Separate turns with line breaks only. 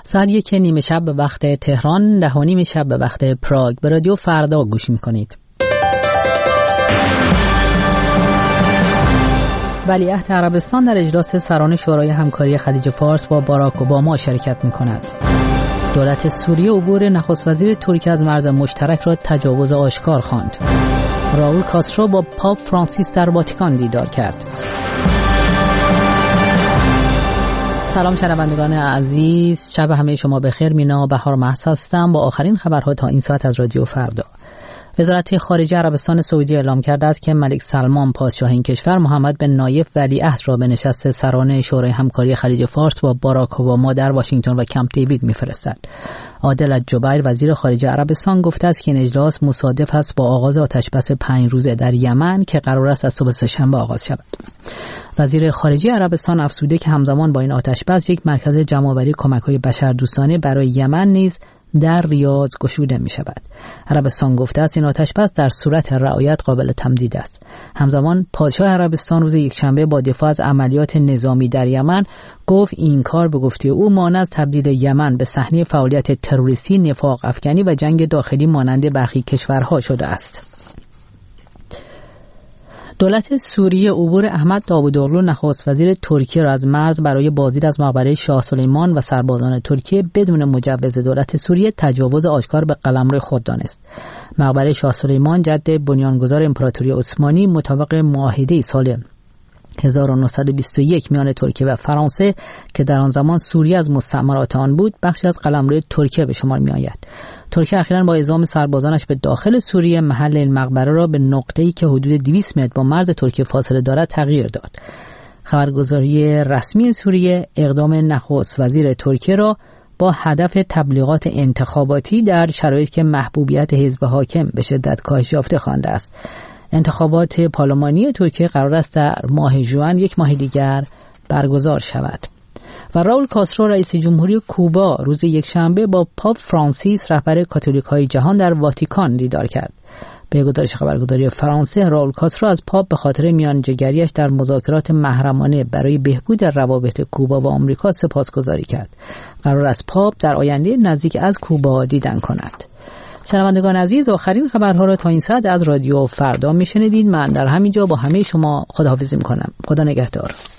ساعت 1:30 شب به وقت تهران، 10:30 شب به وقت پراگ به رادیو فردا گوش میکنید. ولیعهد عربستان در اجلاس سران شورای همکاری خلیج فارس با باراک اوباما شرکت میکند. دولت سوریه عبور نخست وزیر ترکیه از مرز مشترک را تجاوز آشکار خواند. راول کاسترو با پاپ فرانسیس در واتیکان دیدار کرد. سلام شنوندگان عزیز، شب همه شما بخیر. مینا بهار محض هستم با آخرین خبرها تا این ساعت از رادیو فردا. وزارت خارجه عربستان سعودی اعلام کرده است که ملک سلمان پادشاه این کشور محمد بن نایف ولیعهد را به نشست سران شورای همکاری خلیج فارس با باراک اوباما در واشنگتن و کمپ دیوید می‌فرستد. عادل الجبیر وزیر خارجه عربستان گفته است که این اجلاس مصادف است با آغاز آتشبس 5 روزه در یمن که قرار است از صبح سه‌شنبه آغاز شود. وزیر خارجه عربستان افزوده که همزمان با این آتشبس یک مرکز جمع‌آوری کمک‌های بشردوستانه برای یمن نیز در ریاض گشوده می شود. عربستان گفته است این آتشبس در صورت رعایت قابل تمدید است. همزمان پادشاه عربستان روز یکشنبه با دفاع از عملیات نظامی در یمن گفت این کار به گفته او مانع از تبدیل یمن به صحنه فعالیت تروریستی، نفاق افکنی و جنگ داخلی مانند برخی کشورها شده است. دولت سوریه عبور احمد داوودوغلو نخست وزیر ترکیه را از مرز برای بازدید از مقبره شاه سلیمان و سربازان ترکیه بدون مجوز دولت سوریه تجاوز آشکار به قلمرو خود دانست. مقبره شاه سلیمان جد بنیانگذار امپراتوری عثمانی مطابق معاهده سال 1921 میان ترکیه و فرانسه که در آن زمان سوریه از مستعمرات آن بود، بخشی از قلمرو ترکیه به شمار می آید. ترکیه اخیراً با اعزام سربازانش به داخل سوریه محل این مقبره را به نقطه‌ای که حدود 200 متر با مرز ترکیه فاصله دارد تغییر داد. خبرگزاری رسمی سوریه اقدام نخست وزیر ترکیه را با هدف تبلیغات انتخاباتی در شرایطی که محبوبیت حزب حاکم به شدت کاهش یافته خوانده است. انتخابات پارلمانی ترکیه قرار است در ماه ژوئن، یک ماه دیگر، برگزار شود. و راول کاسترو رئیس جمهوری کوبا روز یکشنبه با پاپ فرانسیس رهبر کاتولیک‌های جهان در واتیکان دیدار کرد. به گزارش خبرگزاری فرانسه، راول کاسترو از پاپ به خاطر میانجیگری‌اش در مذاکرات محرمانه برای بهبود روابط کوبا و آمریکا سپاسگزاری کرد. قرار است پاپ در آینده نزدیک از کوبا دیدن کند. شنوندگان عزیز، آخرین خبرها را تا این ساعت از رادیو فردا میشنیدید. من در همین جا با همه شما خداحافظی میکنم. خدا نگهدار.